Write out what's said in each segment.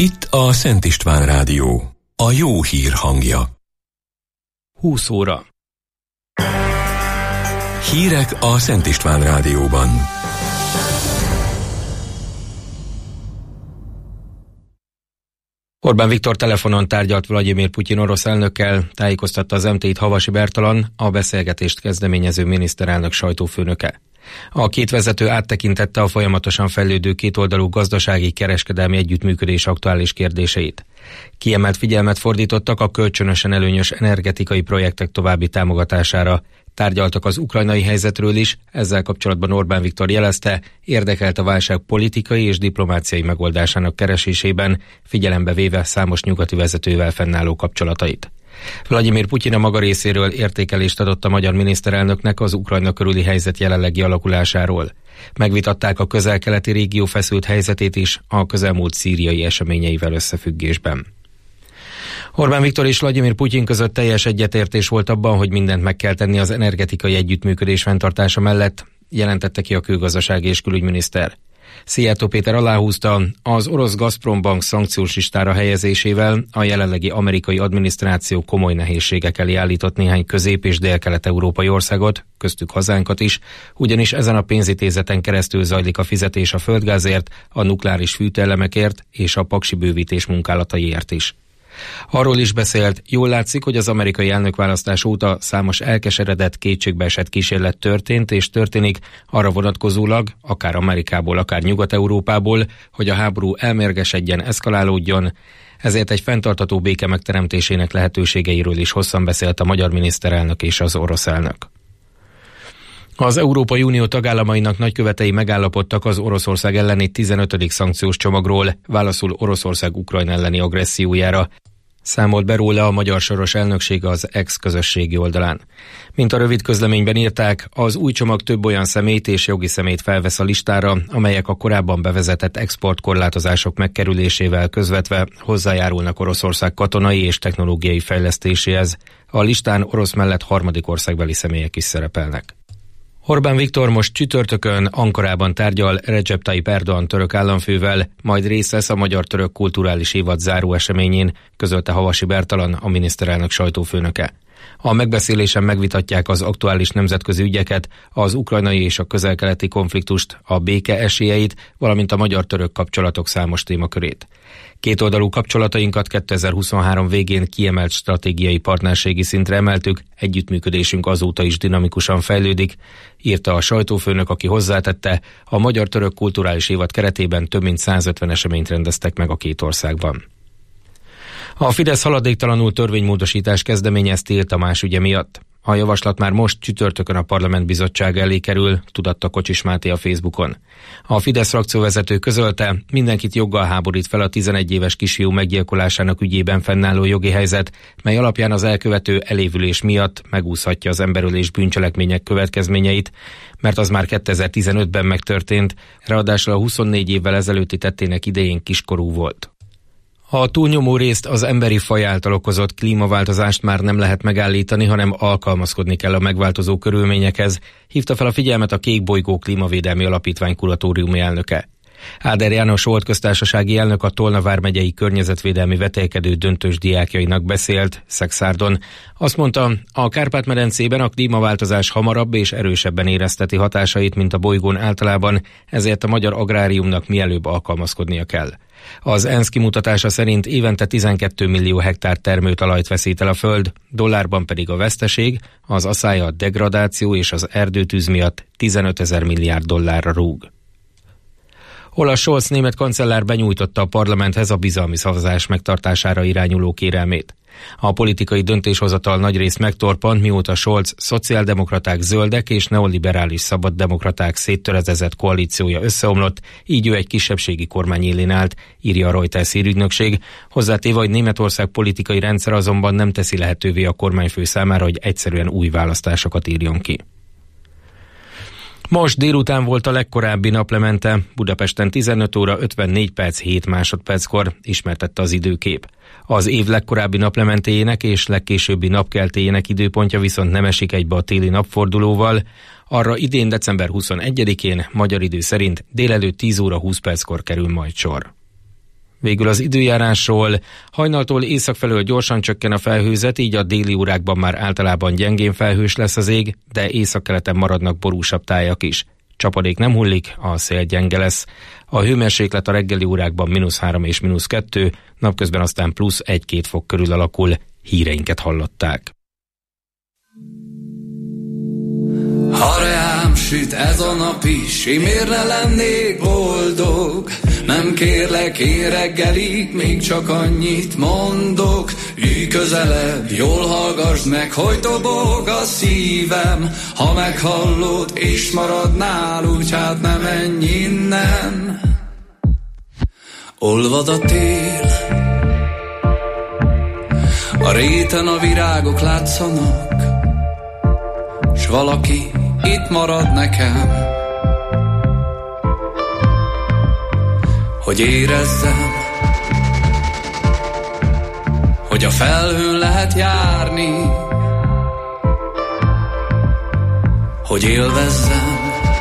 Itt a Szent István Rádió, a jó hír hangja. 20 óra. Hírek a Szent István Rádióban. Orbán Viktor telefonon tárgyalt Vlagyimir Putyin orosz elnökkel, tájékoztatta az MT-t Havasi Bertalan, a beszélgetést kezdeményező miniszterelnök sajtófőnöke. A két vezető áttekintette a folyamatosan fejlődő kétoldalú gazdasági kereskedelmi együttműködés aktuális kérdéseit. Kiemelt figyelmet fordítottak a kölcsönösen előnyös energetikai projektek további támogatására. Tárgyaltak az ukrajnai helyzetről is, ezzel kapcsolatban Orbán Viktor jelezte, érdekelt a válság politikai és diplomáciai megoldásának keresésében, figyelembe véve számos nyugati vezetővel fennálló kapcsolatait. Vlagyimir Putyin a maga részéről értékelést adott a magyar miniszterelnöknek az Ukrajna körüli helyzet jelenlegi alakulásáról. Megvitatták a közel-keleti régió feszült helyzetét is a közelmúlt szíriai eseményeivel összefüggésben. Orbán Viktor és Vlagyimir Putyin között teljes egyetértés volt abban, hogy mindent meg kell tenni az energetikai együttműködés fenntartása mellett, jelentette ki a külgazdasági és külügyminiszter. Szijjártó Péter aláhúzta, az orosz Gazprom Bank szankciós listára helyezésével a jelenlegi amerikai adminisztráció komoly nehézségek elé állított néhány közép- és délkelet-európai országot, köztük hazánkat is, ugyanis ezen a pénzintézeten keresztül zajlik a fizetés a földgázért, a nukleáris fűtőelemekért és a paksi bővítés munkálataiért is. Arról is beszélt, jól látszik, hogy az amerikai elnökválasztás óta számos elkeseredett, kétségbeesett kísérlet történt és történik arra vonatkozólag, akár Amerikából, akár Nyugat-Európából, hogy a háború elmérgesedjen, eszkalálódjon, ezért egy fenntartható béke megteremtésének lehetőségeiről is hosszan beszélt a magyar miniszterelnök és az orosz elnök. Az Európai Unió tagállamainak nagykövetei megállapodtak az Oroszország elleni 15. szankciós csomagról, válaszul Oroszország Ukrajna elleni agressziójára. Számolt be róla a magyar soros elnökség az ex-közösségi oldalán. Mint a rövid közleményben írták, az új csomag több olyan személyt és jogi személyt felvesz a listára, amelyek a korábban bevezetett exportkorlátozások megkerülésével közvetve hozzájárulnak Oroszország katonai és technológiai fejlesztéséhez. A listán orosz mellett harmadik országbeli személyek is szerepelnek. Orbán Viktor most csütörtökön Ankarában tárgyal Recep Tayyip Erdoğan török államfővel, majd részt vesz a magyar-török kulturális évad záró eseményén, közölte Havasi Bertalan, a miniszterelnök sajtófőnöke. A megbeszélésen megvitatják az aktuális nemzetközi ügyeket, az ukrajnai és a közel-keleti konfliktust, a béke esélyeit, valamint a magyar-török kapcsolatok számos témakörét. Kétoldalú kapcsolatainkat 2023 végén kiemelt stratégiai partnerségi szintre emeltük, együttműködésünk azóta is dinamikusan fejlődik, írta a sajtófőnök, aki hozzátette, a magyar-török kulturális évad keretében több mint 150 eseményt rendeztek meg a két országban. A Fidesz haladéktalanul törvénymódosítást kezdeményezte Tillt Tamás ügye miatt. A javaslat már most csütörtökön a Parlament Bizottsága elé kerül, tudatta Kocsis Máté a Facebookon. A Fidesz frakcióvezető közölte, mindenkit joggal háborít fel a 11 éves kisfiú meggyilkolásának ügyében fennálló jogi helyzet, mely alapján az elkövető elévülés miatt megúszhatja az emberölés bűncselekmények következményeit, mert az már 2015-ben megtörtént, ráadásul a 24 évvel ezelőtti tettének idején kiskorú volt. A túlnyomó részt az emberi faj által okozott klímaváltozást már nem lehet megállítani, hanem alkalmazkodni kell a megváltozó körülményekhez, hívta fel a figyelmet a Kék Bolygó Klímavédelmi Alapítvány kuratóriumi elnöke. Áder János volt köztársasági elnök a Tolna vármegyei környezetvédelmi vetélkedő döntős diákjainak beszélt Szexárdon. Azt mondta, a Kárpát-medencében a klímaváltozás hamarabb és erősebben érezteti hatásait, mint a bolygón általában, ezért a magyar agráriumnak mielőbb alkalmazkodnia kell. Az ENSZ kimutatása szerint évente 12 millió hektár termőtalajt veszít el a föld, dollárban pedig a veszteség, az asszály, a degradáció és az erdőtűz miatt 15 000 milliárd dollárra rúg. Olaf Scholz német kancellár benyújtotta a parlamenthez a bizalmi szavazás megtartására irányuló kérelmét. A politikai döntéshozatal nagyrészt megtorpant, mióta Scholz szociáldemokraták, zöldek és neoliberális szabaddemokraták széttöredezett koalíciója összeomlott, így ő egy kisebbségi kormány élén állt, írja a Reuters hírügynökség, hozzátéve, hogy Németország politikai rendszer azonban nem teszi lehetővé a kormányfő számára, hogy egyszerűen új választásokat írjon ki. Most délután volt a legkorábbi naplemente, Budapesten 15 óra 54 perc 7 másodperckor, ismertette az időkép. Az év legkorábbi naplementéjének és legkésőbbi napkeltéjének időpontja viszont nem esik egybe a téli napfordulóval, arra idén december 21-én magyar idő szerint délelőtt 10 óra 20 perckor kerül majd sor. Végül az időjárásról. Hajnaltól észak felől gyorsan csökken a felhőzet, így a déli órákban már általában gyengén felhős lesz az ég, de északkeleten maradnak borúsabb tájak is. Csapadék nem hullik, a szél gyenge lesz. A hőmérséklet a reggeli órákban -3 és -2, napközben aztán +1-2 fok körül alakul. Híreinket hallották. Ha rám süt ez a nap is, én miért ne lennék boldog? Nem kérlek én reggelig, még csak annyit mondok. Ülj közelebb, jól hallgassd meg, hogy dobog a szívem. Ha meghallod és maradnál, úgy hát ne menj innen. Olvad a tél, a réten a virágok látszanak, s valaki itt marad nekem, hogy érezzem, hogy a felhőn lehet járni, hogy élvezzem.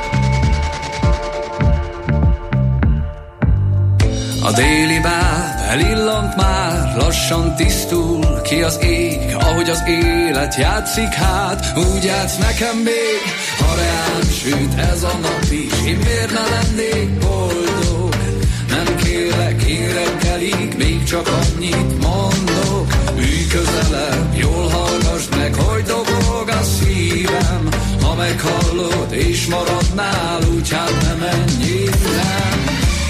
A déli báb elillant már, lassan tisztul ki az ég, ahogy az élet játszik hát, úgy játsz nekem még. Ha rám süt ez a nap is, én miért ne lennék boldog? Nem kérlek én reggelig, még csak annyit mondok. Ülj közelebb, jól hallgassd meg, hogy dobog a szívem. Ha meghallod és maradnál, úgy hát ne menj innen.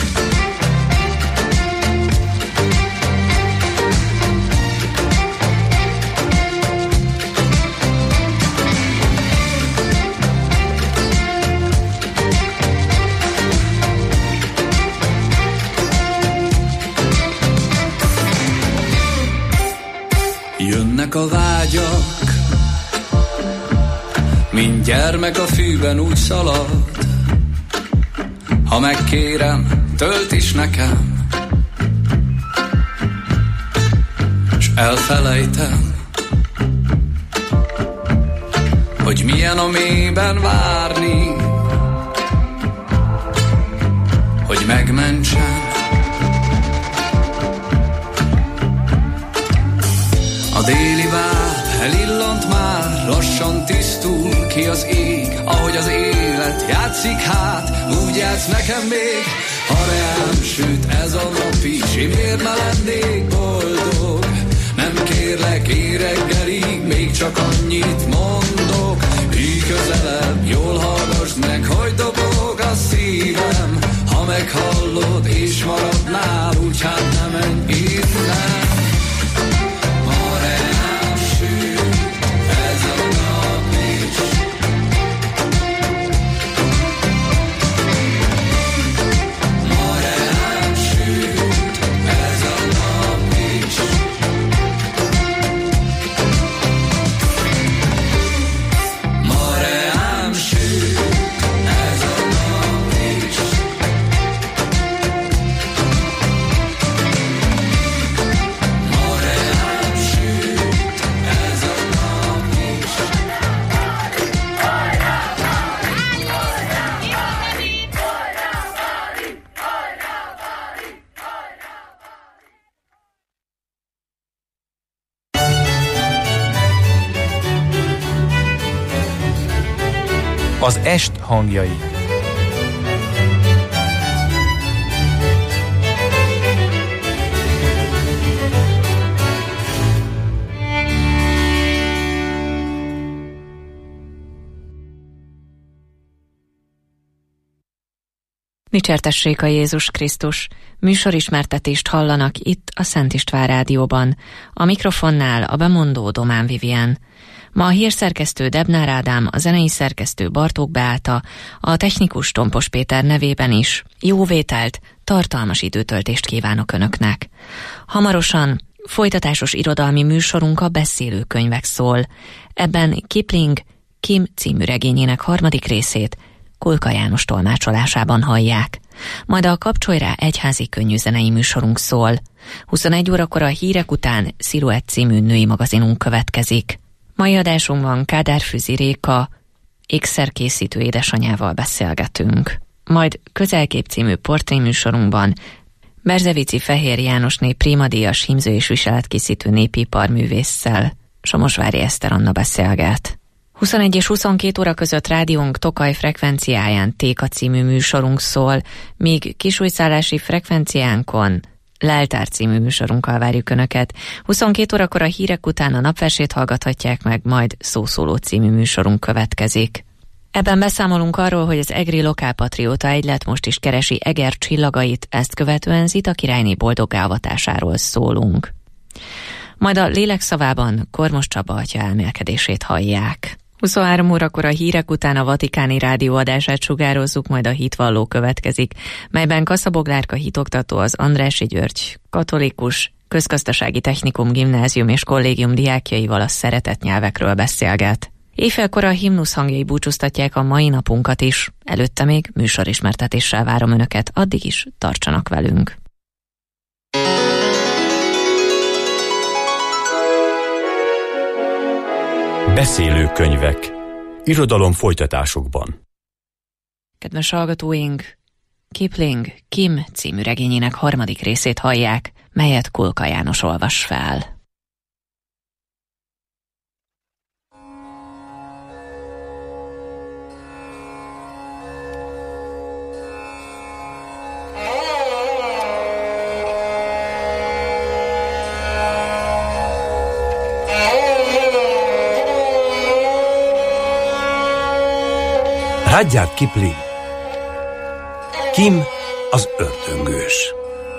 Jönnek a vágyak, mint gyermek a fűben úgy szalad. Ha megkérem, tölt is nekem, s elfelejtem, hogy milyen a mélyben várni, hogy megmentsem. A déli báb elillant már, lassan tisztul ki az ég, ahogy az élet játszik hát, úgy játsz nekem még. Ha rám süt ez a nap is, én miért ne lennék boldog? Nem kérlek én reggelig, még csak annyit mondok. Ülj közelebb, jól hallgassd meg, hogy dobog a szívem. Ha meghallod és maradnál, úgy hát ne menj innen. Az est hangjai. Dicsértessék a Jézus Krisztus! Műsorismertetést hallanak itt a Szent István Rádióban. A mikrofonnál a bemondó Domán Vivien. Ma a hírszerkesztő Debnár Ádám, a zenei szerkesztő Bartók Beáta, a technikus Tompos Péter nevében is jó vételt, tartalmas időtöltést kívánok Önöknek. Hamarosan folytatásos irodalmi műsorunk a beszélőkönyvek szól. Ebben Kipling Kim című regényének 3. részét Kulka János tolmácsolásában hallják. Majd a Kapcsolj rá egyházi könnyűzenei műsorunk szól. 21 órakor a hírek után Sziluett című női magazinunk következik. Mai adásunkban Kádár Füzi Réka ékszerkészítő édesanyjával beszélgetünk. Majd Közelkép című portréműsorunkban Berzevici Fehér Jánosné primadíjas hímző és viseletkészítő népiparművésszel Somosvári Eszter Anna beszélget. 21 és 22 óra között rádiónk Tokaj frekvenciáján Téka című műsorunk szól, míg kisújszállási frekvenciánkon Leltár című műsorunkkal várjuk Önöket. 22 órakor a hírek után a napversét hallgathatják meg, majd Szószóló című műsorunk következik. Ebben beszámolunk arról, hogy az egri lokálpatrióta egylet most is keresi Eger csillagait, ezt követően Zita királyné boldoggá avatásáról szólunk. Majd a lélekszavában Kormos Csaba atya elmélkedését hallják. 23 órakor a hírek után a Vatikáni rádió adását sugározzuk, majd a hitvalló következik, melyben Kassa Boglárka hitoktató, az Andrássy György katolikus közgazdasági technikum, gimnázium és kollégium diákjaival a szeretett nyelvekről beszélget. Éjfélkor a himnusz hangjai búcsúztatják a mai napunkat is, előtte még műsorismertetéssel várom Önöket, addig is tartsanak velünk. Beszélőkönyvek. Irodalom folytatásokban. Kedves hallgatóink, Kipling Kim című regényének 3. részét hallják, melyet Kulka János olvas fel. Rudyard Kipling. Kim az ördöngős.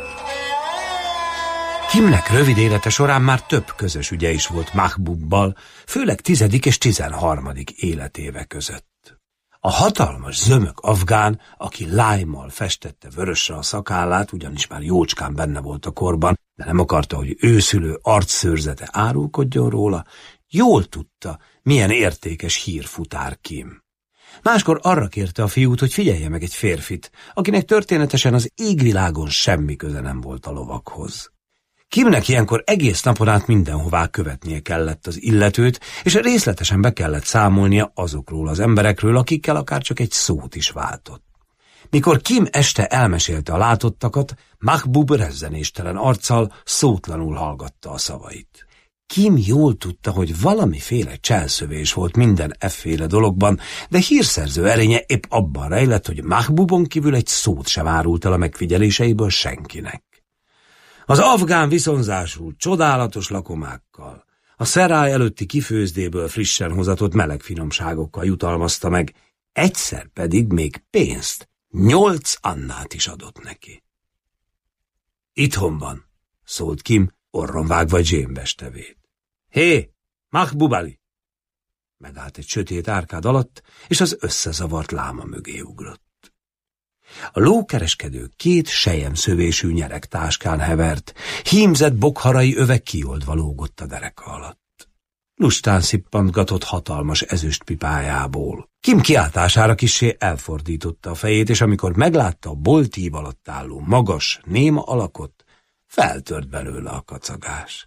Kimnek rövid élete során már több közös ügye is volt Mahbubbal, főleg 10. és 13. életéve között. A hatalmas zömök afgán, aki lájmmal festette vörösre a szakállát, ugyanis már jócskán benne volt a korban, de nem akarta, hogy őszülő arcszőrzete árulkodjon róla, jól tudta, milyen értékes hírfutár Kim. Máskor arra kérte a fiút, hogy figyelje meg egy férfit, akinek történetesen az égvilágon semmi köze nem volt a lovakhoz. Kimnek ilyenkor egész napon át mindenhová követnie kellett az illetőt, és részletesen be kellett számolnia azokról az emberekről, akikkel akár csak egy szót is váltott. Mikor Kim este elmesélte a látottakat, Mahbub rezzenéstelen arccal szótlanul hallgatta a szavait. Kim jól tudta, hogy valamiféle cselszövés volt minden efféle dologban, de hírszerző erénye épp abban rejlett, hogy Mahbubon kívül egy szót sem árult el a megfigyeléseiből senkinek. Az afgán viszonzású, csodálatos lakomákkal, a szerály előtti kifőzdéből frissen hozatott meleg finomságokkal jutalmazta meg, egyszer pedig még pénzt, 8 annát is adott neki. Itthon van, szólt Kim, orron vágva James tevét. Hé, Mahbub Ali! Megállt egy sötét árkád alatt, és az összezavart láma mögé ugrott. A lókereskedő 2 selyemszövésű nyeregtáskán hevert, hímzett bokharai övek kioldva lógott a dereka alatt. Lustán szippantgatott hatalmas ezüstpipájából. Kim kiáltására kissé elfordította a fejét, és amikor meglátta a boltív alatt álló magas, néma alakot, feltört belőle a kacagás.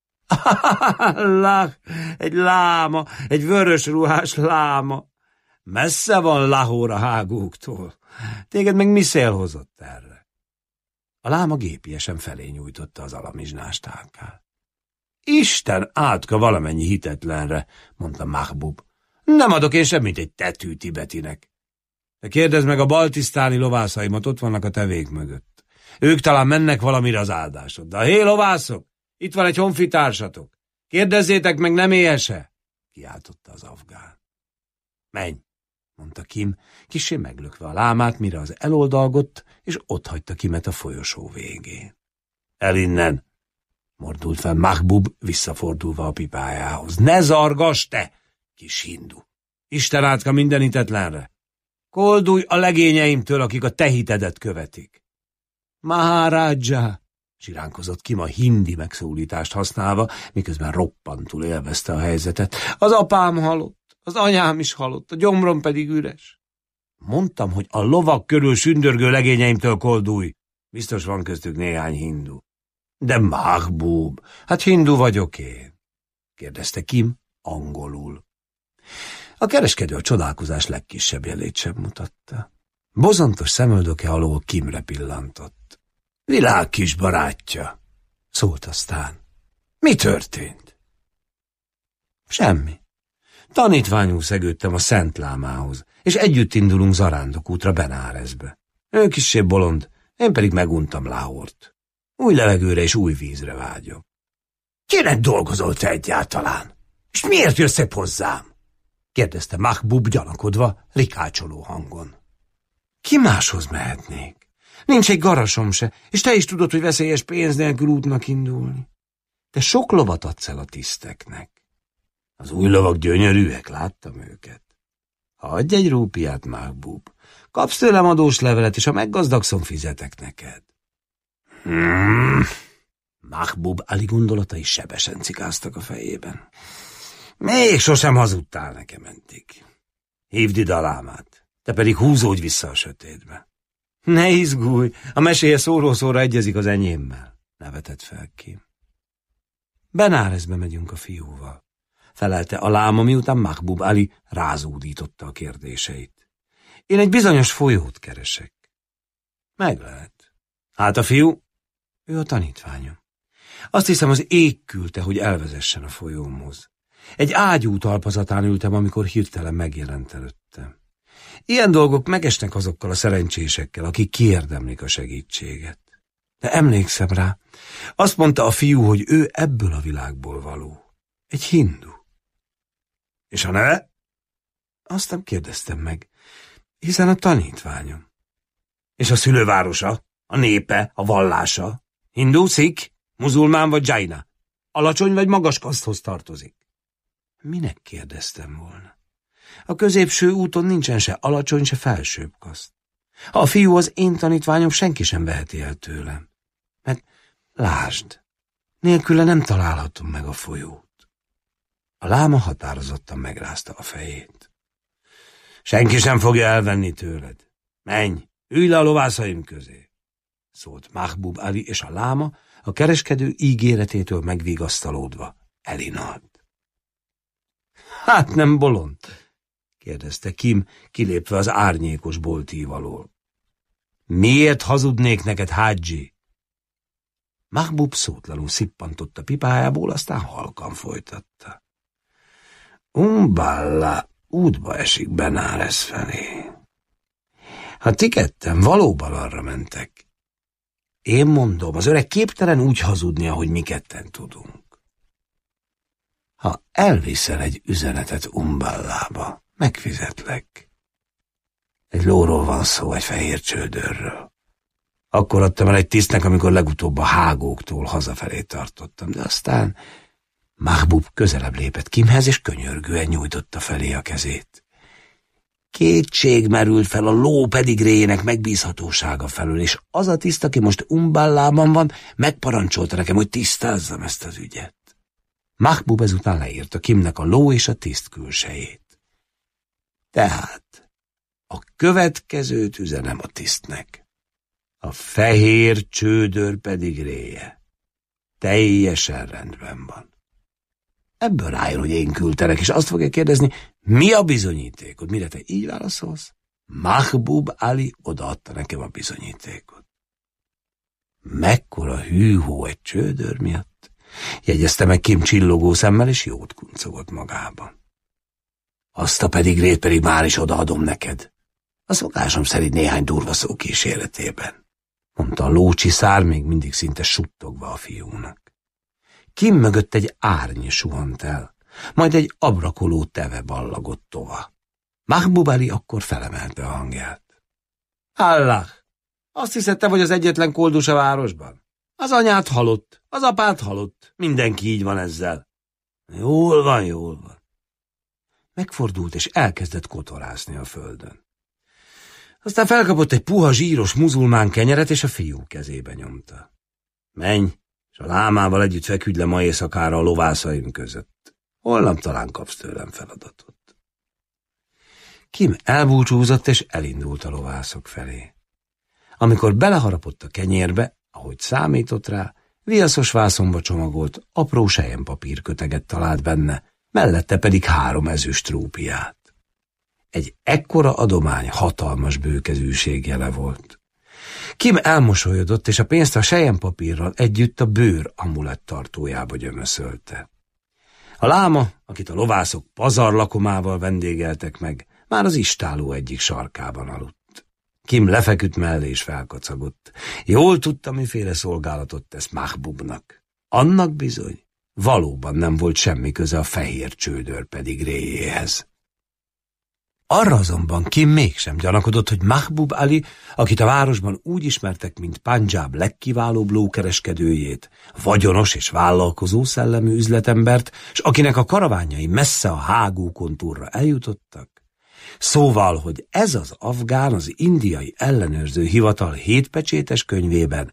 Egy láma, egy vörös ruhás láma. Messze van Lahore a hágóktól. Téged meg mi szél hozott erre? A láma gépiesen felé nyújtotta az alamizsnás tálkát. Isten átka valamennyi hitetlenre, mondta Mahbub. Nem adok én semmit egy tetű tibetinek. De kérdezd meg a baltisztáni lovászaimat, ott vannak a tevék mögött. Ők talán mennek valamire az áldásoddal. Hé, lovászok! Itt van egy honfitársatok. Kérdezzétek meg, nem éhese? Kiáltotta az afgán. Menj, mondta Kim, kissé meglökve a lámát, mire az eloldalgott, és otthagyta Kimet a folyosó végén. El innen, mordult fel Mahbub, visszafordulva a pipájához. Ne zargass, te, kis hindu! Isten átka minden hitetlenre! Koldulj a legényeimtől, akik a te hitedet követik. Maharaja! Siránkozott Kim a hindi megszólítást használva, miközben roppantul élvezte a helyzetet. Az apám halott, az anyám is halott, a gyomrom pedig üres. Mondtam, hogy a lovak körül sündörgő legényeimtől koldulj. Biztos van köztük néhány hindu. De Mahbub, hát hindu vagyok én, kérdezte Kim angolul. A kereskedő a csodálkozás legkisebb jelét sem mutatta. Bozontos szemöldöke alól Kimre pillantott. Világ kis barátja, szólt aztán. Mi történt? Semmi. Tanítványul szegődtem a Szent Lámához, és együtt indulunk zarándokútra Benárezbe. Ő kissé bolond, én pedig meguntam Lahort. Új levegőre és új vízre vágyom. Kinek dolgozol te egyáltalán? És miért jössz ebb hozzám? Kérdezte Mahbub gyanakodva, rikácsoló hangon. Ki máshoz mehetnék? Nincs egy garasom se, és te is tudod, hogy veszélyes pénz nélkül útnak indulni. Te sok lovat adsz el a tiszteknek. Az új lovak gyönyörűek, láttam őket. Adj egy rúpiát, Mahbub. Kapsz tőlem adós levelet, és ha meggazdagszom, fizetek neked. Mahbub Ali gondolatai sebesen cikáztak a fejében. Még sosem hazudtál nekem eddig. Hívd ide a lámát, te pedig húzódj vissza a sötétbe. Ne izgulj, a meséje szóról-szóra egyezik az enyémmel, nevetett fel Kim. Benárezbe megyünk a fiúval, felelte a láma, miután Mahbub Ali rázúdította a kérdéseit. Én egy bizonyos folyót keresek. Meg lehet. Hát a fiú? Ő a tanítványom. Azt hiszem, az ég küldte, hogy elvezessen a folyómhoz. Egy ágyú talpazatán ültem, amikor hirtelen megjelent előttem. Ilyen dolgok megesnek azokkal a szerencsésekkel, akik kiérdemlik a segítséget. De emlékszem rá, azt mondta a fiú, hogy ő ebből a világból való. Egy hindu. És a neve? Azt nem kérdeztem meg, hiszen a tanítványom. És a szülővárosa, a népe, a vallása? Hindu, szik, muzulmán vagy jaina? Alacsony vagy magas kaszthoz tartozik? Minek kérdeztem volna? A középső úton nincsen se alacsony, se felsőbb kaszt. Ha a fiú az én tanítványom, senki sem veheti el tőlem. Mert lásd, nélküle nem találhatom meg a folyót. A láma határozottan megrázta a fejét. Senki sem fogja elvenni tőled. Menj, ülj le a lovászaim közé, szólt Mahbub Ali, és a láma a kereskedő ígéretétől megvigasztalódva elinalt. Hát nem bolond? kérdezte Kim, kilépve az árnyékos boltív alól. Miért hazudnék neked, Hádzsi? Mahbub szótlanul szippantott a pipájából, aztán halkan folytatta. Umballa útba esik Benárez felé. Ha ti ketten valóban arra mentek, én mondom, az öreg képtelen úgy hazudni, ahogy mi ketten tudunk. Ha elviszel egy üzenetet Umballába, megfizetlek. Egy lóról van szó, egy fehér csődörről. Akkor adtam el egy tisztnek, amikor legutóbb a hágóktól hazafelé tartottam, de aztán Mahbub közelebb lépett Kimhez, és könyörgően nyújtotta felé a kezét. Kétség merült fel a ló pedigréjének megbízhatósága felől, és az a tiszt, aki most Umballában van, megparancsolta nekem, hogy tisztázzam ezt az ügyet. Mahbub ezután leírta Kimnek a ló és a tiszt külsejét. Tehát a következőt üzenem a tisztnek. A fehér csődör pedigréje teljesen rendben van. Ebből rájön, hogy én küldtelek, és azt fogja kérdezni, mi a bizonyítékod? Mire te így válaszolsz? Mahbub Ali odaadta nekem a bizonyítékot. Mekkora hűhó egy csődör miatt? Jegyezte meg Kim csillogó szemmel, és jót kuncogott magában. Azt a pedigrét pedig már is odaadom neked. A szokásom szerint néhány durva szó kíséretében, mondta a lócsiszár, még mindig szinte suttogva a fiúnak. Kim mögött egy árny suhant el, majd egy abrakoló teve ballagott tova. Mahbub Ali akkor felemelte a hangját. Allah! Azt hiszed, te vagy az egyetlen koldus a városban? Az anyád halott, az apád halott, mindenki így van ezzel. Jól van, jól van. Megfordult, és elkezdett kotorászni a földön. Aztán felkapott egy puha zsíros muzulmán kenyeret, és a fiú kezébe nyomta. Menj, és a lámával együtt feküdj le ma éjszakára a lovászaim között. Holnap talán kapsz tőlem feladatot. Kim elbúcsúzott, és elindult a lovászok felé. Amikor beleharapott a kenyérbe, ahogy számított rá, viaszos vászonba csomagolt, apró selyempapírköteget talált benne, mellette pedig 3 ezüst rúpiát. Egy ekkora adomány hatalmas bőkezűség jele volt. Kim elmosolyodott, és a pénzt a selyempapírral együtt a bőr amulett tartójába gyömöszölte. A láma, akit a lovászok pazarlakomával vendégeltek meg, már az istálló egyik sarkában aludt. Kim lefeküdt mellé és felkacagott. Jól tudta, miféle szolgálatot tesz Mahbubnak. Annak bizony valóban nem volt semmi köze a fehér csődör pedigréjéhez. Arra azonban Kim mégsem gyanakodott, hogy Mahbub Ali, akit a városban úgy ismertek, mint Pandzsáb legkiválóbb lókereskedőjét, vagyonos és vállalkozó szellemű üzletembert, s akinek a karaványai messze a hágókon túlra eljutottak. Szóval, hogy ez az afgán az indiai ellenőrző hivatal 7 pecsétes könyvében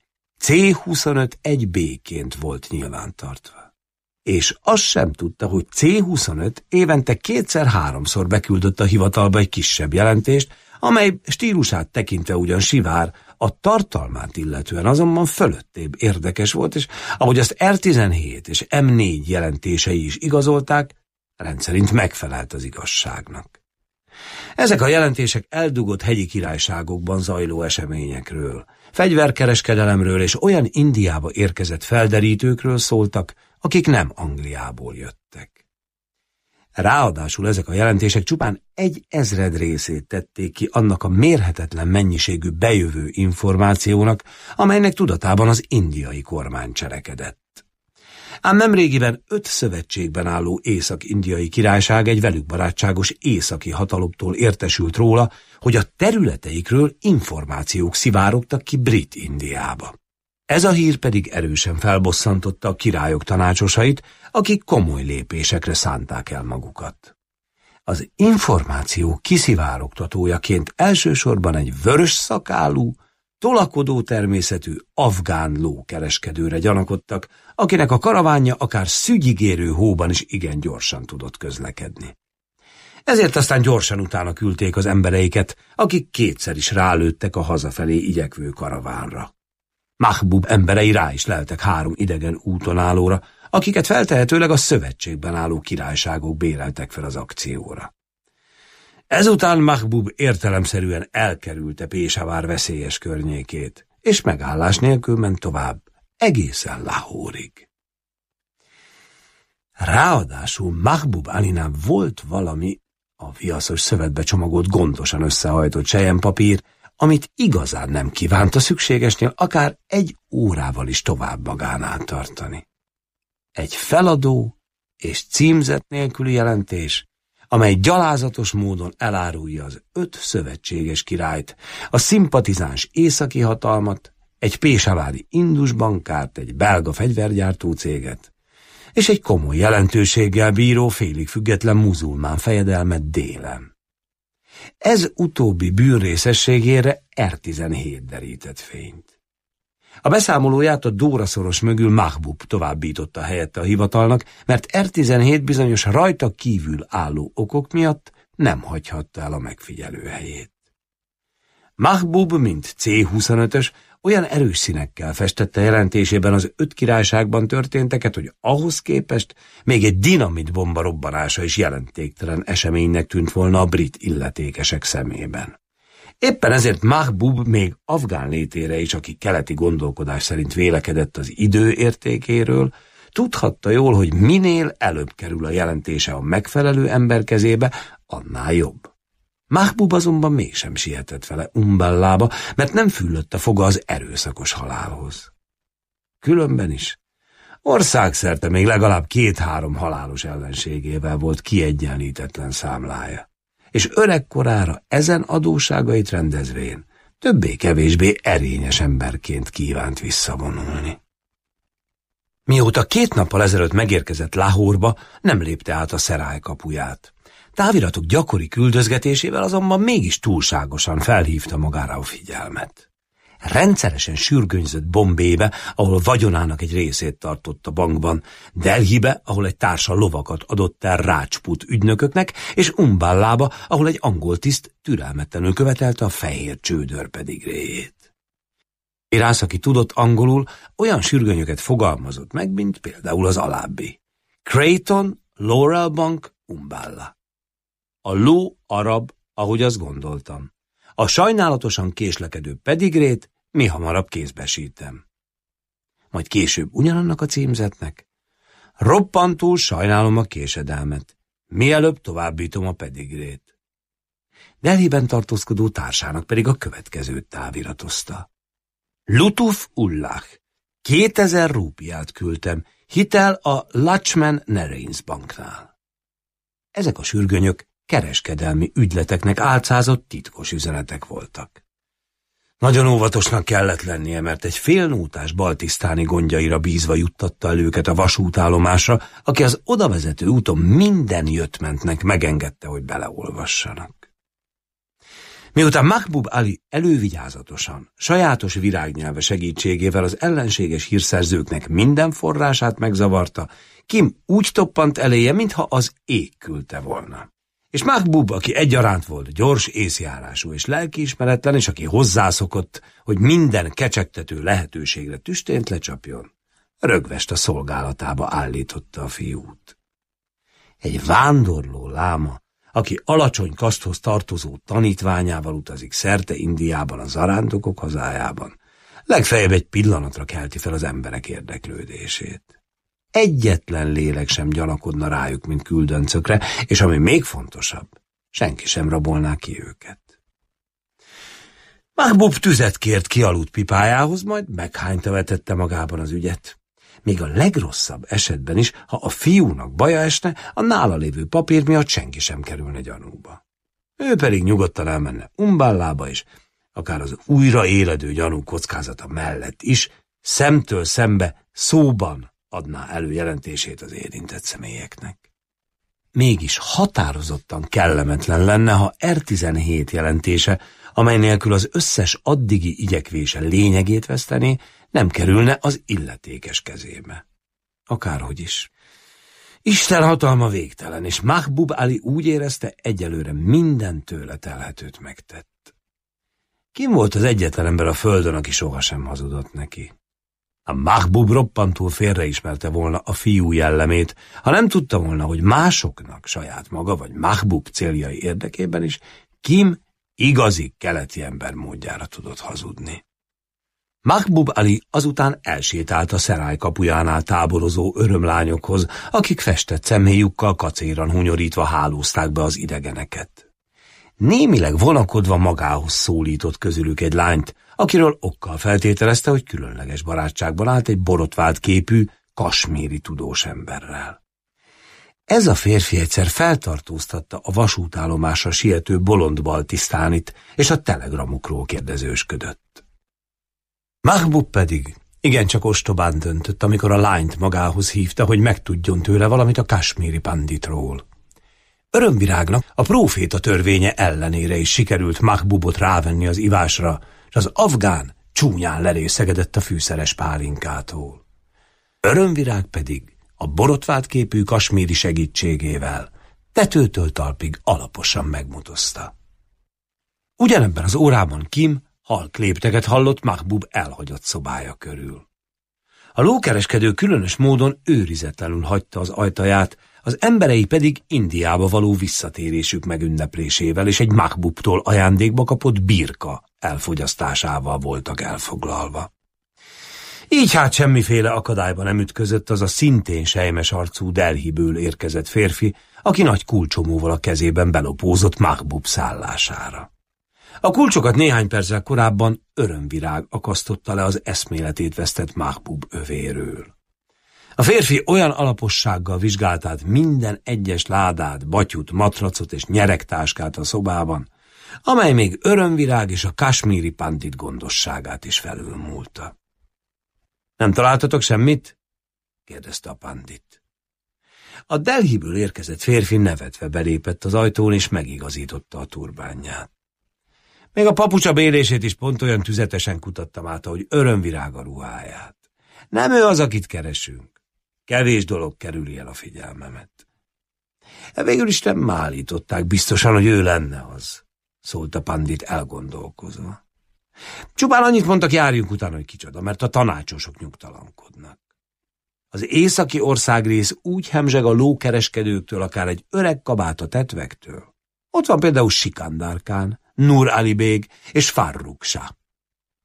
C25 1B-ként volt nyilvántartva. És azt sem tudta, hogy C25 évente 2-3-szor beküldött a hivatalba egy kisebb jelentést, amely stílusát tekintve ugyan sivár, a tartalmát illetően azonban fölöttébb érdekes volt, és ahogy azt R17 és M4 jelentései is igazolták, rendszerint megfelelt az igazságnak. Ezek a jelentések eldugott hegyi királyságokban zajló eseményekről, fegyverkereskedelemről és olyan Indiába érkezett felderítőkről szóltak, akik nem Angliából jöttek. Ráadásul ezek a jelentések csupán 1/1000 részét tették ki annak a mérhetetlen mennyiségű bejövő információnak, amelynek tudatában az indiai kormány cselekedett. Ám nemrégiben 5 szövetségben álló észak-indiai királyság egy velük barátságos északi hatalomtól értesült róla, hogy a területeikről információk szivárogtak ki Brit-Indiába. Ez a hír pedig erősen felbosszantotta a királyok tanácsosait, akik komoly lépésekre szánták el magukat. Az információ kiszivárogtatójaként elsősorban egy vörös szakálú, tolakodó természetű afgán lókereskedőre gyanakodtak, akinek a karavánja akár szügyigérő hóban is igen gyorsan tudott közlekedni. Ezért aztán gyorsan utána küldték az embereiket, akik 2-szer is rálőttek a hazafelé igyekvő karavánra. Mahbub emberei rá is leltek 3 idegen útonállóra, akiket feltehetőleg a szövetségben álló királyságok béreltek fel az akcióra. Ezután Mahbub értelemszerűen elkerülte Pésavár veszélyes környékét, és megállás nélkül ment tovább, egészen Lahórig. Ráadásul Mahbub Alinál volt valami, a viaszos szövetbe csomagolt, gondosan összehajtott selyempapír, amit igazán nem kívánta szükségesnél akár 1 órával is tovább magánál tartani. Egy feladó és címzet nélküli jelentés, amely gyalázatos módon elárulja az 5 szövetséges királyt, a szimpatizáns északi hatalmat, egy pésavári indus bankárt, egy belga fegyvergyártó céget, és egy komoly jelentőséggel bíró félig független muzulmán fejedelmet délen. Ez utóbbi bűnrészességére R17 derített fényt. A beszámolóját a Dóraszoros mögül Mahbub továbbította helyette a hivatalnak, mert R17 bizonyos rajta kívül álló okok miatt nem hagyhatta el a megfigyelő helyét. Mahbub, mint C25-ös, olyan erős színekkel festette jelentésében az 5 királyságban történteket, hogy ahhoz képest még egy dinamitbomba robbanása is jelentéktelen eseménynek tűnt volna a brit illetékesek szemében. Éppen ezért Mahbub még afgán létére is, aki keleti gondolkodás szerint vélekedett az idő értékéről, tudhatta jól, hogy minél előbb kerül a jelentése a megfelelő ember kezébe, annál jobb. Mahbub azonban mégsem sietett vele Umbellába, mert nem füllött a foga az erőszakos halálhoz. Különben is országszerte még legalább 2-3 halálos ellenségével volt kiegyenlítetlen számlája, és öregkorára ezen adósságait rendezvén többé-kevésbé erényes emberként kívánt visszavonulni. Mióta 2 nappal ezelőtt megérkezett Lahórba, nem lépte át a Szeráj kapuját. Táviratok gyakori küldözgetésével azonban mégis túlságosan felhívta magára a figyelmet. Rendszeresen sürgönyzött Bombébe, ahol vagyonának egy részét tartott a bankban, Delhibe, ahol egy társa lovakat adott el Rajput ügynököknek, és Umbellába, ahol egy angol tiszt türelmetlenül követelte a fehér csődör pedigréjét. Irász, aki tudott angolul, olyan sürgönyöket fogalmazott meg, mint például az alábbi: Creighton, Laurel Bank, Umbella. A ló arab, ahogy azt gondoltam. A sajnálatosan késlekedő pedigrét mi hamarabb kézbesítem. Majd később ugyanannak a címzetnek: roppantul sajnálom a késedelmet, mielőbb továbbítom a pedigrét. Delhiben tartózkodó társának pedig a következőt táviratozta: Lutuf Ullah, 2000 rúpiát küldtem, hitel a Lakshman Narains banknál. Ezek a sürgönyök kereskedelmi ügyleteknek álcázott titkos üzenetek voltak. Nagyon óvatosnak kellett lennie, mert egy félnótás baltisztáni gondjaira bízva juttatta el őket a vasútállomásra, aki az odavezető úton minden jöttmentnek megengedte, hogy beleolvassanak. Miután Mahbub Ali elővigyázatosan, sajátos virágnyelve segítségével az ellenséges hírszerzőknek minden forrását megzavarta, Kim úgy toppant eléje, mintha az ég küldte volna. És Mahbub, aki egyaránt volt gyors, észjárású és lelkiismeretlen, és aki hozzászokott, hogy minden kecsegtető lehetőségre tüstént lecsapjon, rögvest a szolgálatába állította a fiút. Egy vándorló láma, aki alacsony kaszthoz tartozó tanítványával utazik szerte Indiában, a zarándokok hazájában, legfeljebb egy pillanatra kelti fel az emberek érdeklődését. Egyetlen lélek sem gyanakodna rájuk, mint küldöncökre, és ami még fontosabb, senki sem rabolná ki őket. Mahbub tüzet kért kialudt pipájához, majd meghányta vetette magában az ügyet. Még a legrosszabb esetben is, ha a fiúnak baja esne, a nála lévő papír miatt senki sem kerülne gyanúba. Ő pedig nyugodtan elmenne Umbállába is, akár az újra éledő gyanú kockázata mellett is, szemtől szembe, szóban adná elő jelentését az érintett személyeknek. Mégis határozottan kellemetlen lenne, ha R17 jelentése, amely nélkül az összes addigi igyekvése lényegét vesztené, nem kerülne az illetékes kezébe. Akárhogy is. Isten hatalma végtelen, és Mahbub Ali úgy érezte, egyelőre minden tőle telhetőt megtett. Kim volt az egyetlen ember a földön, aki sohasem hazudott neki? A Mahbub roppantól félreismerte volna a fiú jellemét, ha nem tudta volna, hogy másoknak, saját maga vagy Mahbub céljai érdekében is Kim igazi keleti ember módjára tudott hazudni. Mahbub Ali azután elsétált a szerály kapujánál táborozó örömlányokhoz, akik festett szemhéjukkal kacéran hunyorítva hálózták be az idegeneket. Némileg vonakodva magához szólított közülük egy lányt, akiről okkal feltételezte, hogy különleges barátságban állt egy borotvált képű, kasmíri tudós emberrel. Ez a férfi egyszer feltartóztatta a vasútállomásra siető bolond baltisztánit, és a telegramokról kérdezősködött. Mahbub pedig igencsak ostobán döntött, amikor a lányt magához hívta, hogy megtudjon tőle valamit a kasmíri panditról. Örömvirágnak a próféta törvénye ellenére is sikerült Mahbubot rávenni az ivásra, és az afgán csúnyán lerészegedett a fűszeres pálinkától. Örömvirág pedig a borotvált képű kasmíri segítségével tetőtől talpig alaposan megmutozta. Ugyanebben az órában Kim halk lépteket hallott Mahbub elhagyott szobája körül. A lókereskedő különös módon őrizetlenül hagyta az ajtaját, az emberei pedig Indiába való visszatérésük megünneplésével és egy Mahbubtól ajándékba kapott birka elfogyasztásával voltak elfoglalva. Így hát semmiféle akadályba nem ütközött az a szintén selymes arcú Delhiből érkezett férfi, aki nagy kulcsomóval a kezében belopózott Mahbub szállására. A kulcsokat néhány perccel korábban Örömvirág akasztotta le az eszméletét vesztett Mahbub övéről. A férfi olyan alapossággal vizsgált át minden egyes ládát, batyut, matracot és nyeregtáskát a szobában, amely még Örömvirág és a kasmíri pandit gondosságát is felülmúlta. Nem találtatok semmit? kérdezte a pandit. A Delhiből érkezett férfi nevetve belépett az ajtón és megigazította a turbánját. Még a papucsa bélését is pont olyan tüzetesen kutattam át, ahogy Örömvirág a ruháját. Nem ő az, akit keresünk. Kevés dolog kerüli el a figyelmemet. Végül is nem állították biztosan, hogy ő lenne az, szólt a pandit elgondolkozva. Csupán annyit mondtak, járjunk utána, hogy kicsoda, mert a tanácsosok nyugtalankodnak. Az északi országrész úgy hemzseg a lókereskedőktől, akár egy öreg kabát a tetvektől. Ott van például Sikandar Kán, Nur Ali Bég és Farrukh Shah.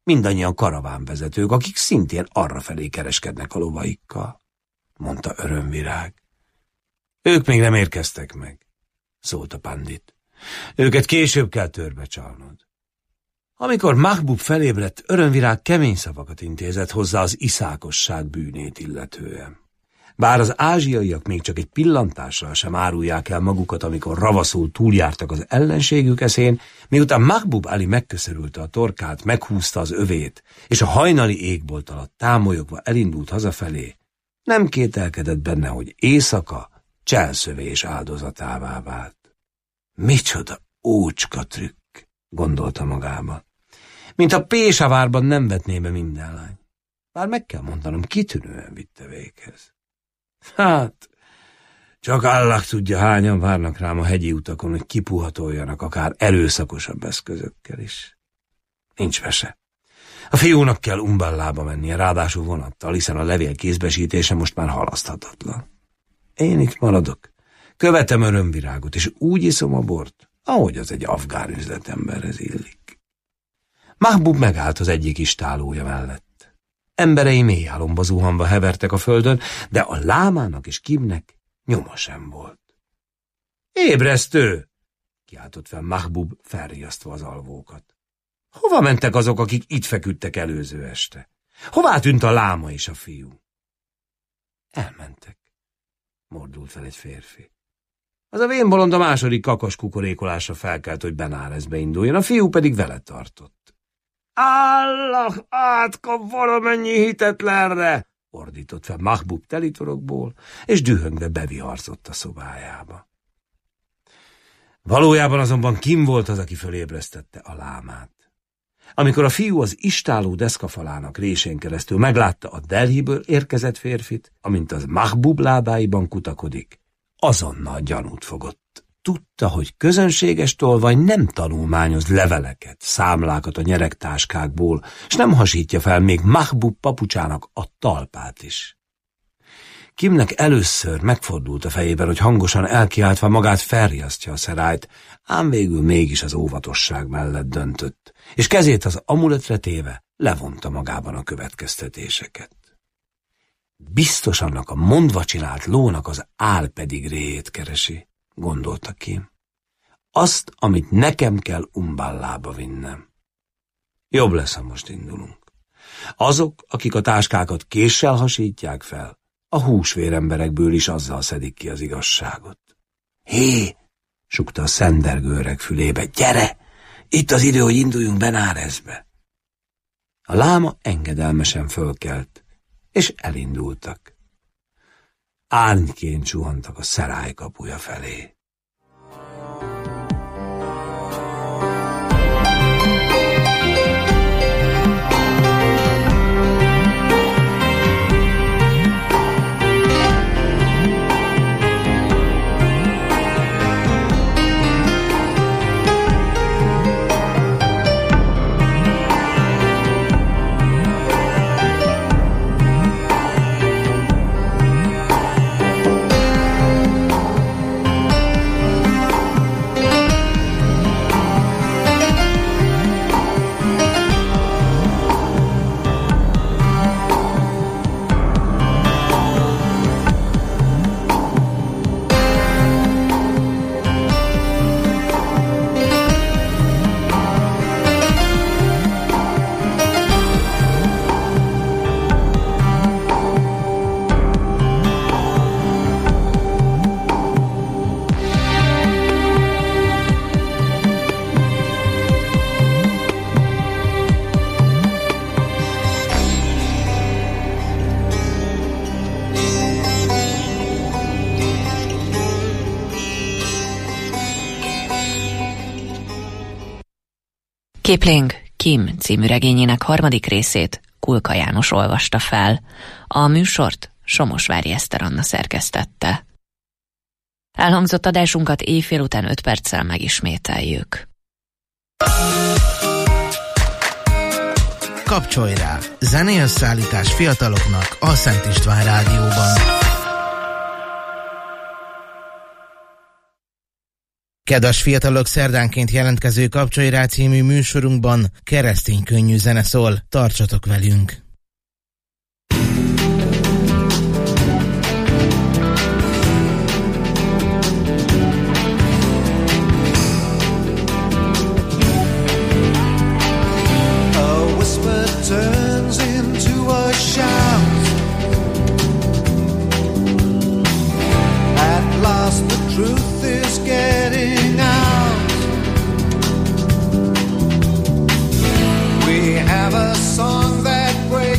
Mindannyian karavánvezetők, akik szintén arrafelé kereskednek a lovaikkal, mondta Örömvirág. Ők még nem érkeztek meg, szólt a pandit. Őket később kell törbe csalnod. Amikor Mahbub felébredt, Örömvirág kemény szavakat intézett hozzá az iszákosság bűnét illetően. Bár az ázsiaiak még csak egy pillantással sem árulják el magukat, amikor ravaszul túljártak az ellenségük eszén, miután Mahbub Ali megköszörülte a torkát, meghúzta az övét, és a hajnali égbolt alatt támolyogva elindult hazafelé, nem kételkedett benne, hogy éjszaka cselszövés áldozatává vált. Micsoda ócska trükk, gondolta magába. Mint a Pésavárban nem vetné be minden lány. Bár meg kell mondanom, kitűnően vitte véghez. Hát, csak Allah tudja, hányan várnak rám a hegyi utakon, hogy kipuhatoljanak akár erőszakosabb eszközökkel is. Nincs mese. A fiúnak kell Umballába mennie, ráadásul vonattal, hiszen a levél kézbesítése most már halaszthatatlan. Én itt maradok, követem Örömvirágot, és úgy iszom a bort, ahogy az egy afgán üzletemberhez illik. Mahbub megállt az egyik istálója mellett. Emberei mély álomba zuhanva hevertek a földön, de a lámának és Kimnek nyoma sem volt. Ébresztő! Kiáltott fel Mahbub, felriasztva az alvókat. Hova mentek azok, akik itt feküdtek előző este? Hová tűnt a láma és a fiú? Elmentek, mordult fel egy férfi. Az a vénbolond a második kakas kukorékolásra felkelt, hogy Benárezbe induljon, a fiú pedig vele tartott. Allah átkap valamennyi hitetlenre! Ordított fel Mahbub telitorokból, és dühöngve beviharzott a szobájába. Valójában azonban Kim volt az, aki fölébresztette a lámát. Amikor a fiú az istáló deszkafalának résén keresztül meglátta a Delhiből érkezett férfit, amint az Mahbub lábáiban kutakodik, azonnal gyanút fogott. Tudta, hogy közönséges tolvaj nem tanulmányoz leveleket, számlákat a nyeregtáskákból, s nem hasítja fel még Mahbub papucsának a talpát is. Kimnek először megfordult a fejében, hogy hangosan elkiáltva magát felriasztja a szerályt, ám végül mégis az óvatosság mellett döntött, és kezét az amuletre téve levonta magában a következtetéseket. Biztos annak a mondva csinált lónak az álpedigréjét keresi, gondolta Kim. Azt, amit nekem kell Umballába vinnem. Jobb lesz, ha most indulunk. Azok, akik a táskákat késsel hasítják fel, a húsvéremberekből is azzal szedik ki az igazságot. Hé, sukta a szendergő öreg fülébe, gyere! Itt az idő, hogy induljunk Benárezbe. A láma engedelmesen fölkelt, és elindultak. Árnyként suhantak a szerály kapuja felé. Kipling Kim című regényének harmadik részét Kulka János olvasta fel. A műsort Somosvári Eszter Anna szerkesztette. Elhangzott adásunkat éjfél után 5 perccel megismételjük. Kapcsolj rá! Zenélyösszállítás fiataloknak a Szent István Rádióban. Kedves fiatalok, szerdánként jelentkező Kapcsolj rá című műsorunkban keresztény könnyű zene szól. Tartsatok velünk! A whisper turns into a shout. At last the truth is getting out. We have a song that breaks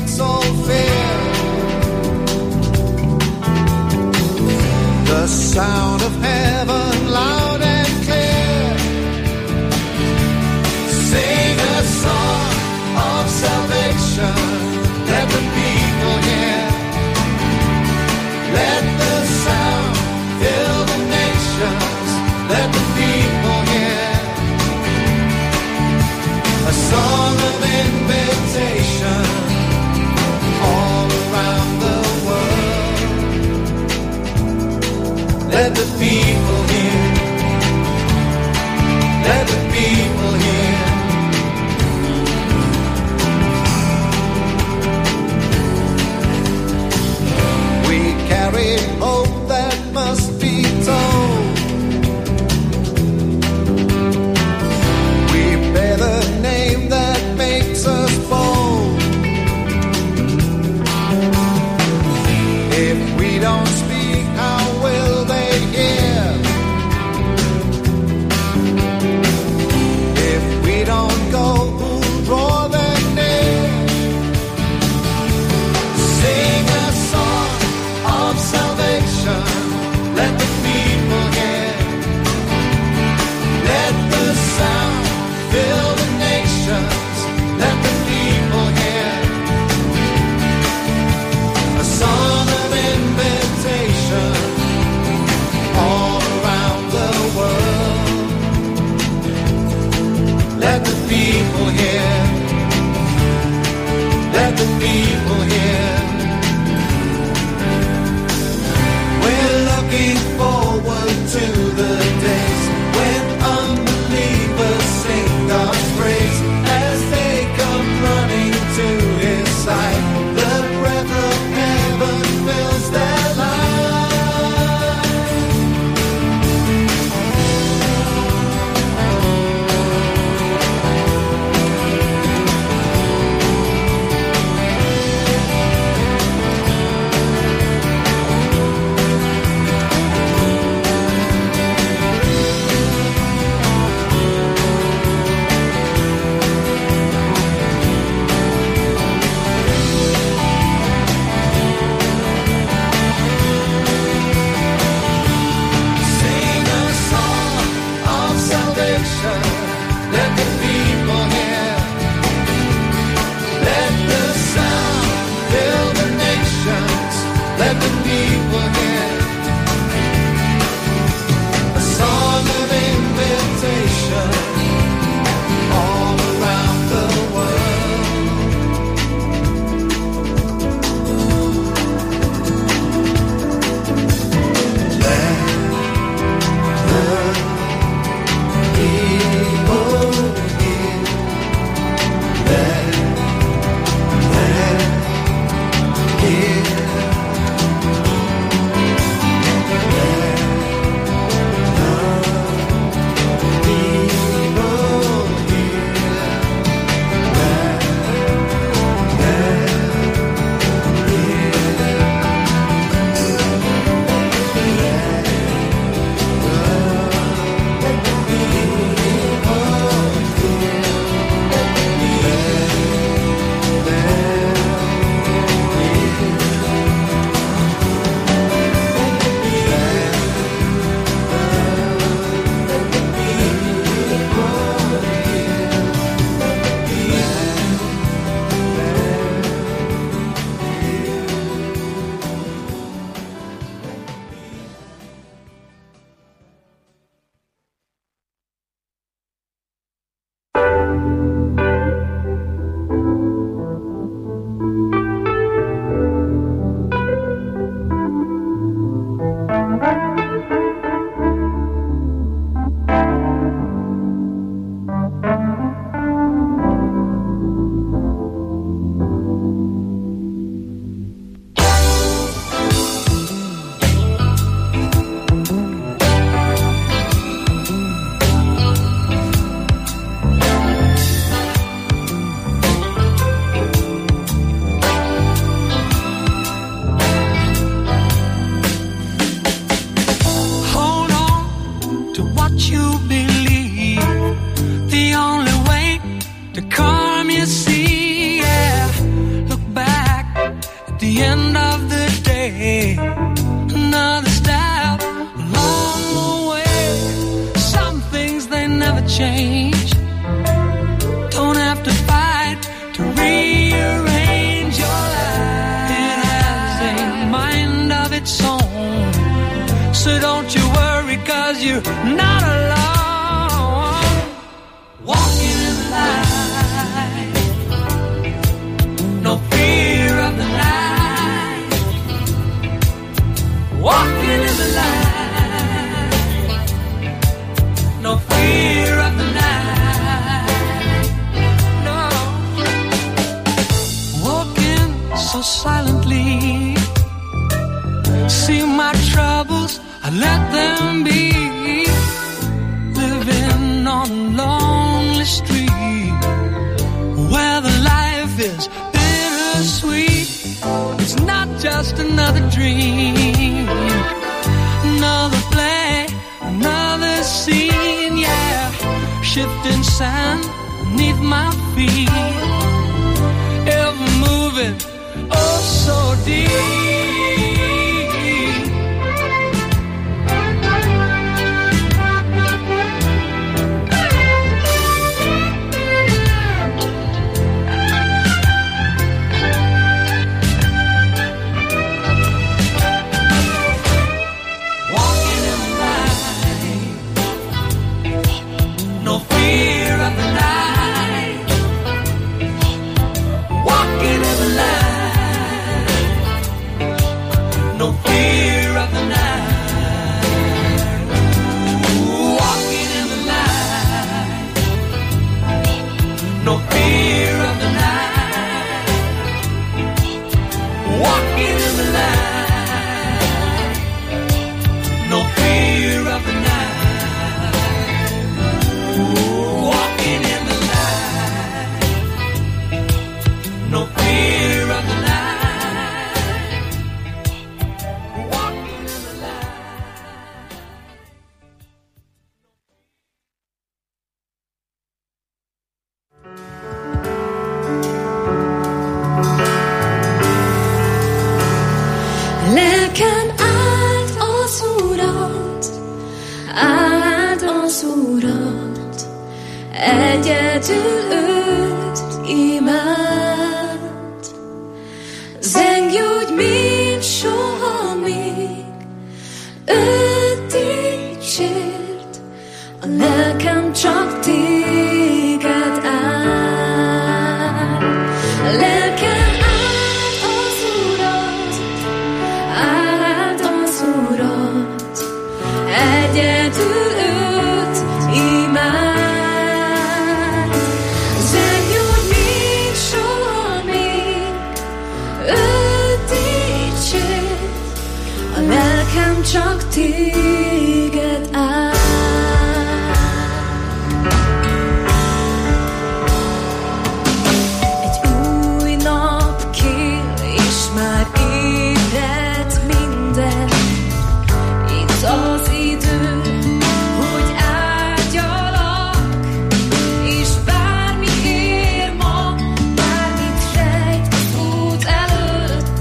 change. Don't have to fight to rearrange your life. It has a mind of its own. So don't you worry, 'cause you're not alone. Walking in the light, no fear of the night. Walking in the light, no fear of the night. No, walking so silently. See my troubles, I let them be. Living on a lonely street where the life is bittersweet. It's not just another dream, another play, another scene, yeah. Shifting sand beneath my feet, ever moving, oh so deep.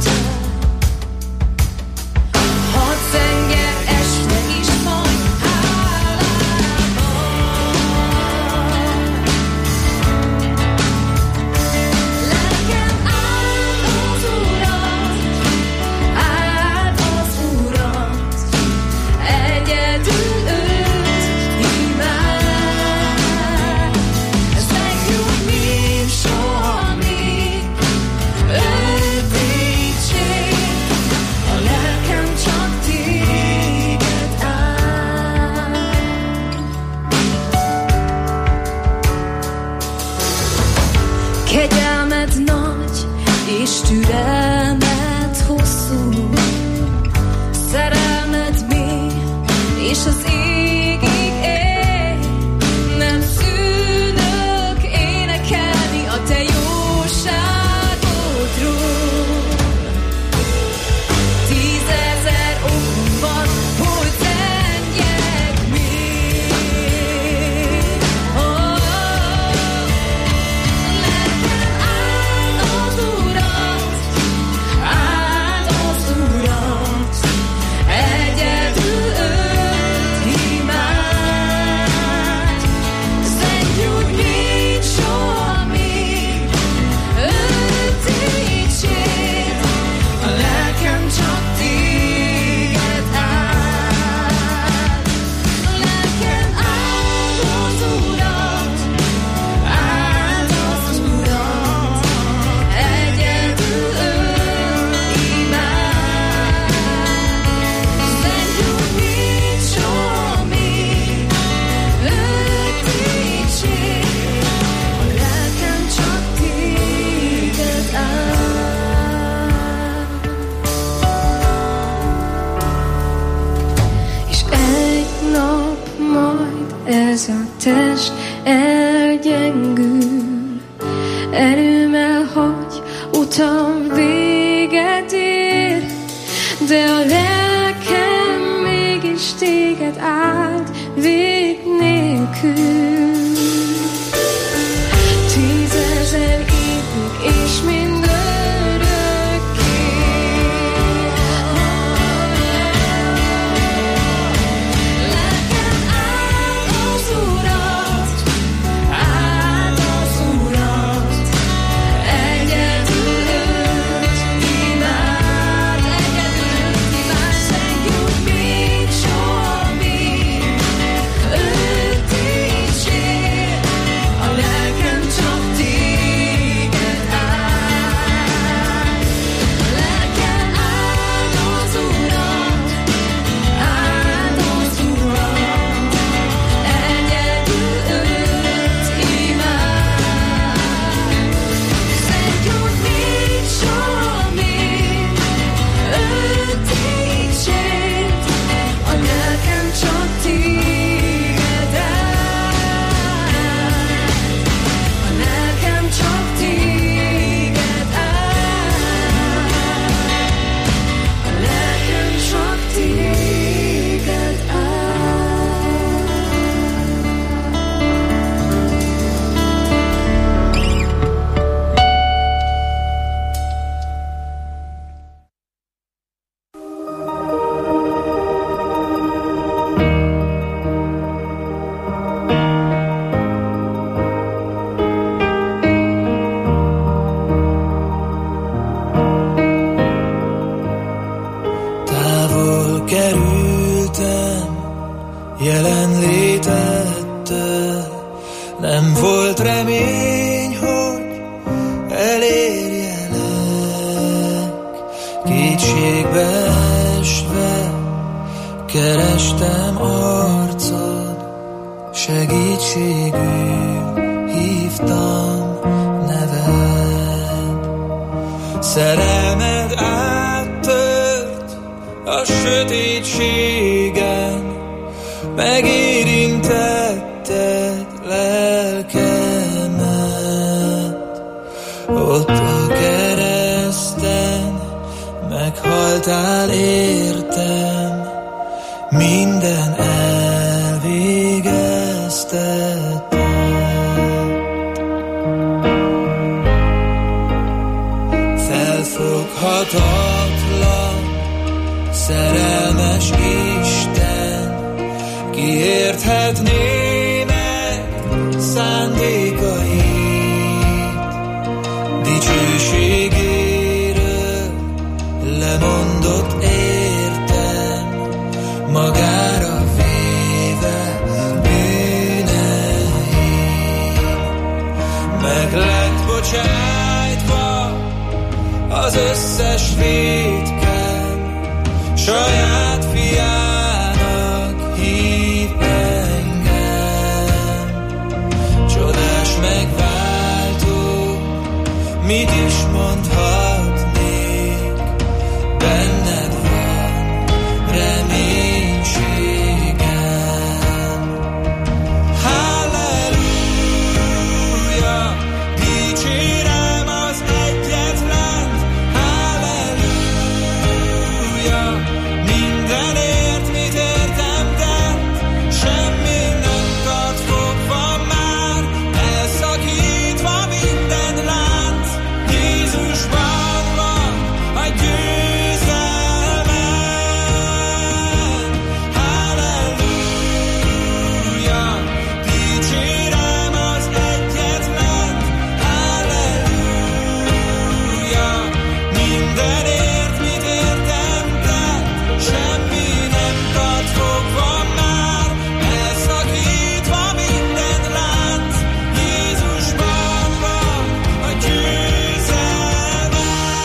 Hadd zengjen este is majd. test elgyengül, erőm elhagy, utam véget ér, de a lelkem mégis téged áld vég nélkül. 10 000 évig és mind örökké. Lelkem áld az Urat, egyedül őt imád, szent Úr, még soha még őt dicsér, a lelkem csak téged áld. Lelkem áld az Urat, egyedül őt imád. Szent Úr, még soha még őt dicsér, a lelkem csak téged áld. A lelkem csak téged áld. A lelkem csak téged Távol kerültem jelenlétettől, nem volt remény, hogy elérjelek. Kétségbe esve kerestem arcod, segítségül hívtam neved. Szerelmed áttört a sötétségen, megérintetted lelkemet. Ott a kereszten meghaltál értem, minden elvégeztetted. Felfoghatatlan, szerelmes Isten, ki érthetné meg szándékait, dicsőségéről lemondott értem, magára véve bűneim. Meg lett bocsájtva az összes vétkem, saját fiának hív engem. Csodás megváltó, mit is mondhatnék, benned van reménységem. Halleluja, dicsérem az egyetlent, halleluja, mindenért mit értem tett, semmi nem tart fogva már, elszakítva minden lánc, Jézusban van a győzelmem. Halleluja, dicsérem az egyetlen, halleluja, mindenért mit értem tett, semmi nem tart fogva már, elszakítva minden lánc, Jézusban van a győzelmem.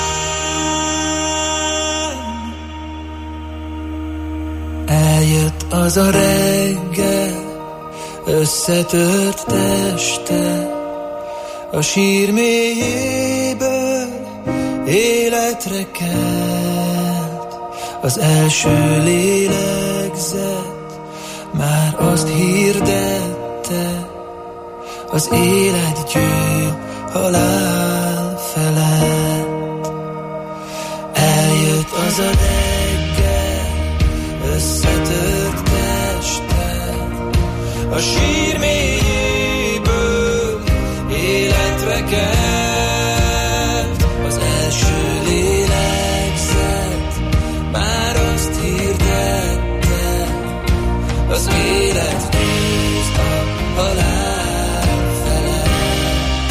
Eljött az a reggel, összetört teste, a sír mélyéből életre kelt. Az első lélegzet már azt hirdette, hirdette, az élet gyűl halál felett. Eljött az a reggel, összetört teste, a sír mélyéből életre kelt. Az első lélegzet már azt hirdette, az élet győz a halál felett.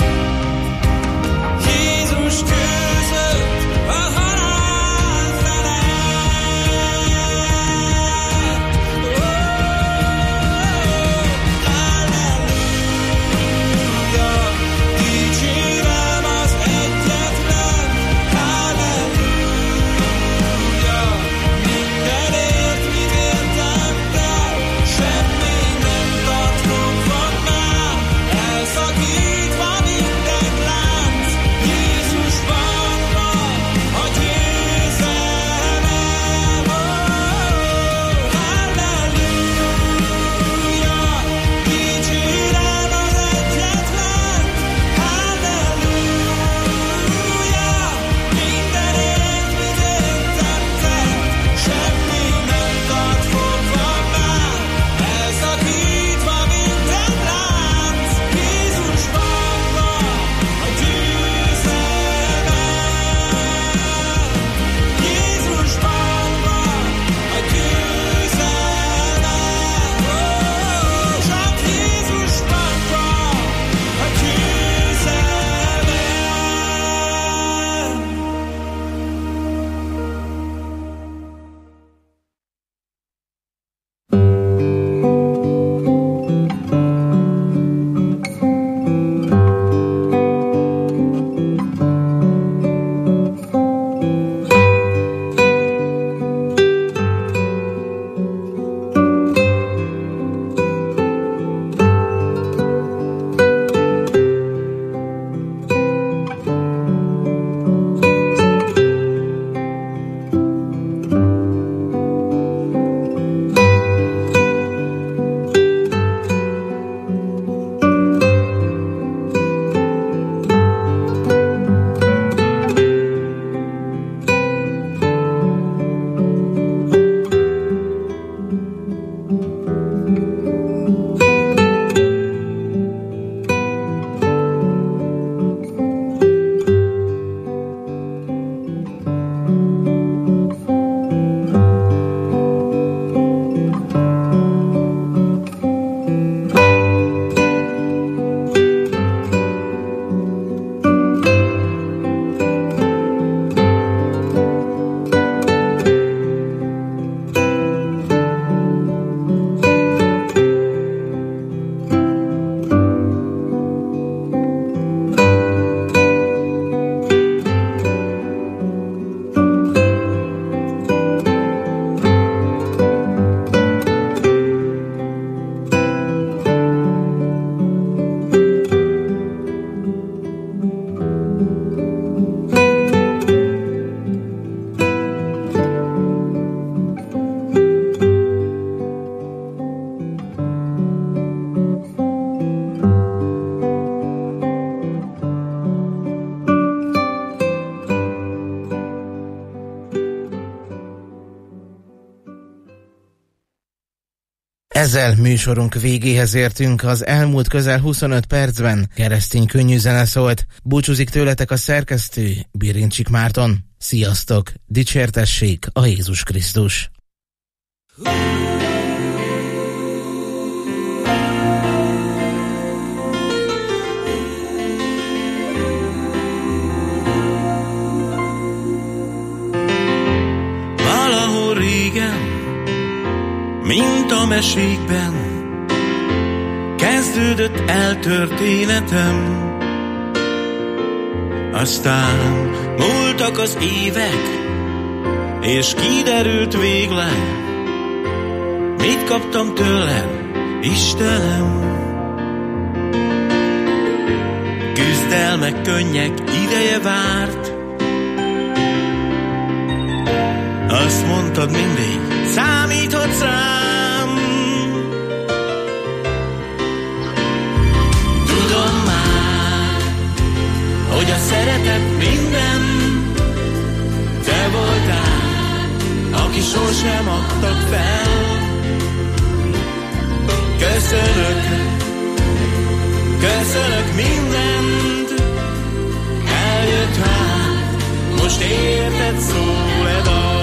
Jézus győzött a halál felett. Halleluja, dicsérem az egyetlen. Halleluja, mindenért mit értem te, semmi nem tart fogva már, elszakítva minden lánc. Jézusban van a győzelem. Halleluja, dicsérem az egyetlen. Halleluja, mindenért mit értem te, semmi nem tart fogva már, elszakítva minden lánc. Jézusban van a győzelem. Jézusban van a győzelem. Csak Jézusban van a győzelem. Ezzel műsorunk végéhez értünk, az elmúlt közel 25 percben keresztény könnyű zene szólt. Búcsúzik tőletek a szerkesztő, Birincsik Márton. Sziasztok, dicsértessék a Jézus Krisztus! Valahol régen, mint a mesékben, kezdődött el történetem. Aztán múltak az évek, és kiderült végleg, mit kaptam tőled, Istenem. Küzdelmek, könnyek ideje várt, azt mondtad mindig, számíthatsz rám. te voltál, aki sosem adtak fel. Köszönök, köszönök mindent, eljött hát, most érted szól-e dal.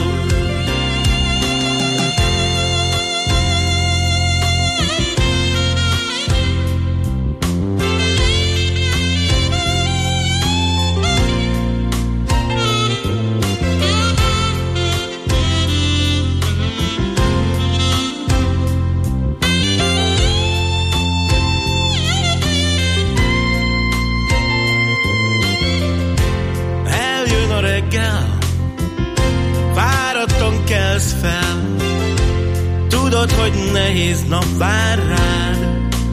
Fáradtan kelsz fel, tudod, hogy nehéz nap vár rád,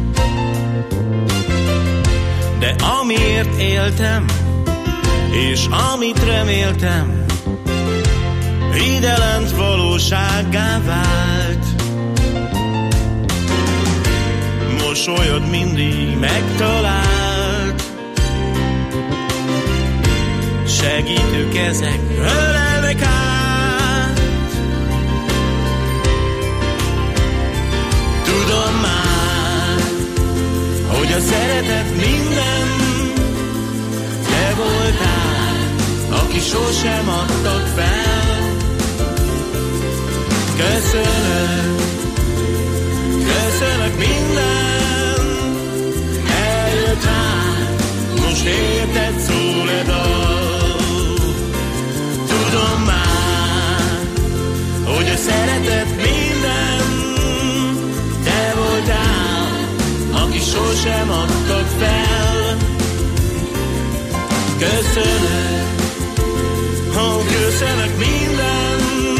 de amiért éltem, és amit reméltem, hidelent valósággá vált. Mosolyod mindig megtalált, segítő kezek ölelnek át. Tudom már, hogy a szeretet minden, te voltál, aki sosem adtak fel. Köszönök, köszönök minden, eljött hát, most érted szól-e dal. Tudom már, hogy a szeretet minden, te voltál, aki sosem adtak fel. Köszönök, köszönök minden,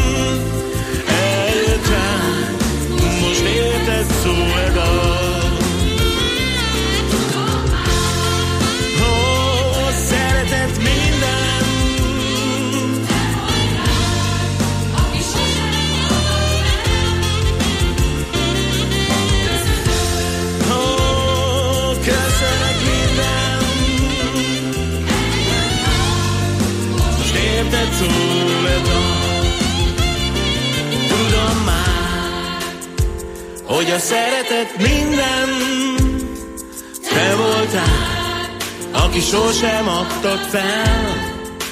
eljött rá, most érted szól-e dal. Szeretet minden, köszönök minden, most érted szól-e dal. Tudom már, hogy a szeretet minden, te voltál, aki sosem adtak fel.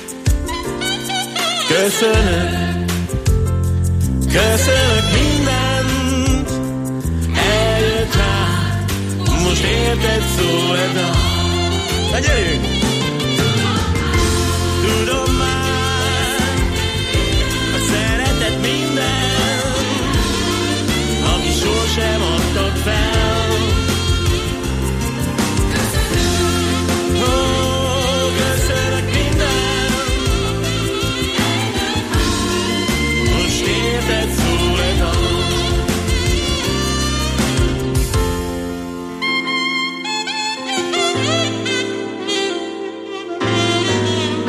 Köszönök, köszönök mindent, eljött rá, most érted szól-e dal. Na gyerünk!